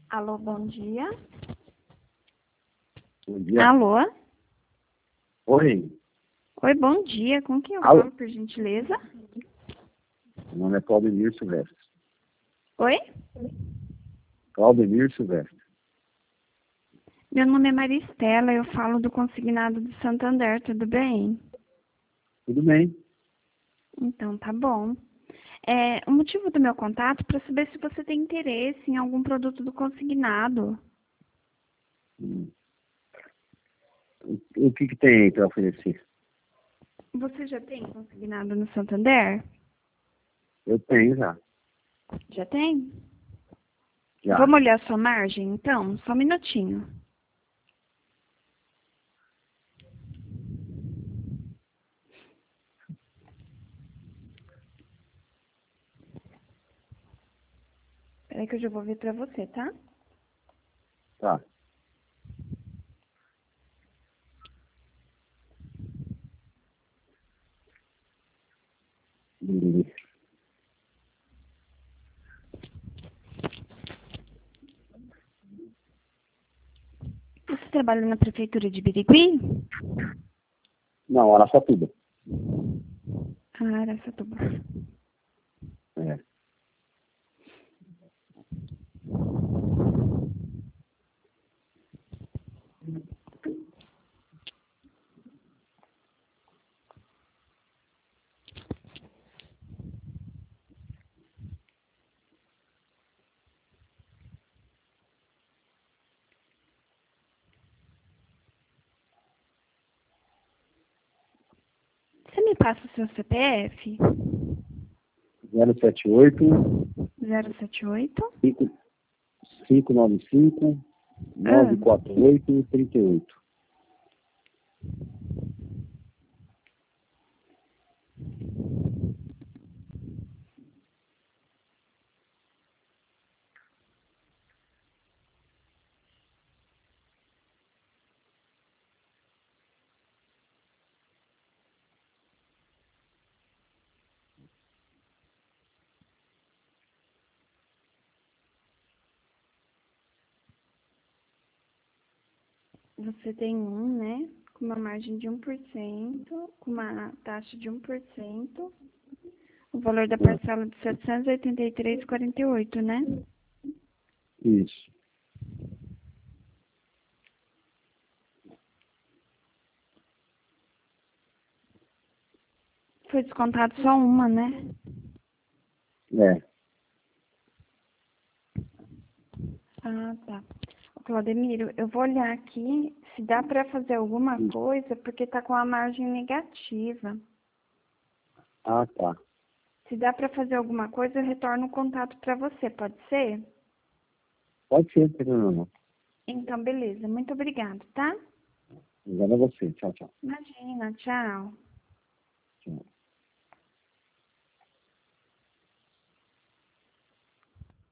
Alô, bom dia. Bom dia. Alô? Oi, Oi, bom dia. Com quem eu Alô? falo, por gentileza? meu nome é Claudemir Silvestre. Oi? Claudemir Silvestre. Meu nome é Maristela, eu falo do Consignado do Santander, tudo bem? Tudo bem? Então, tá bom. O motivo do meu contato é para saber se você tem interesse em algum produto do Consignado. Hum. O que tem aí para oferecer? Você já tem Consignado no Santander? Eu tenho já. Já tem? Já. Vamos olhar a sua margem, então? Só um minutinho. Peraí que eu já vou ver para você, tá? Tá. Hum. Você trabalha na Prefeitura de Birigui? Não, Araçatuba. Ah, Araçatuba. É. Você me passa o seu CPF? 078 078 595 Ah, 948 38. você tem um, né? Com uma margem de 1%, com uma taxa de 1%, o valor da Ah, parcela de 783,48, né? isso. Foi descontado só uma, né? É. Ah, tá. Ô, Claudemiro, eu vou olhar aqui se dá para fazer alguma coisa, porque tá com a margem negativa. Ah, tá. Se dá para fazer alguma coisa, eu retorno o contato para você, pode ser? Pode ser, não tem problema não. Então, beleza. Muito obrigada, tá? Obrigado a você. Tchau, tchau. Imagina, tchau. Tchau.